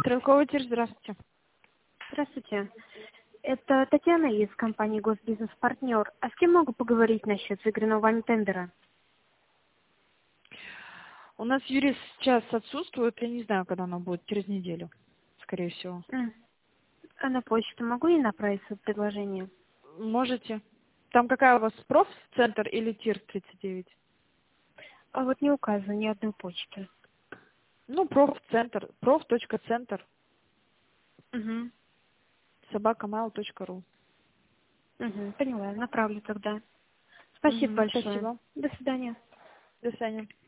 Стрелковый тир, здравствуйте. Здравствуйте. Это Татьяна из компании «Госбизнес-партнер». А с кем могу поговорить насчет выигранного вами тендера? У нас юрист сейчас отсутствует, я не знаю, когда она будет, через неделю, скорее всего. А на почту могу ей направить свое предложение? Можете. Там какая у вас, профцентр или тир 39? А вот не указано ни одной почты. Ну, профцентр, prof.центр, Угу. @mail.ru. Поняла, направлю тогда. Спасибо большое. Спасибо. До свидания. До свидания.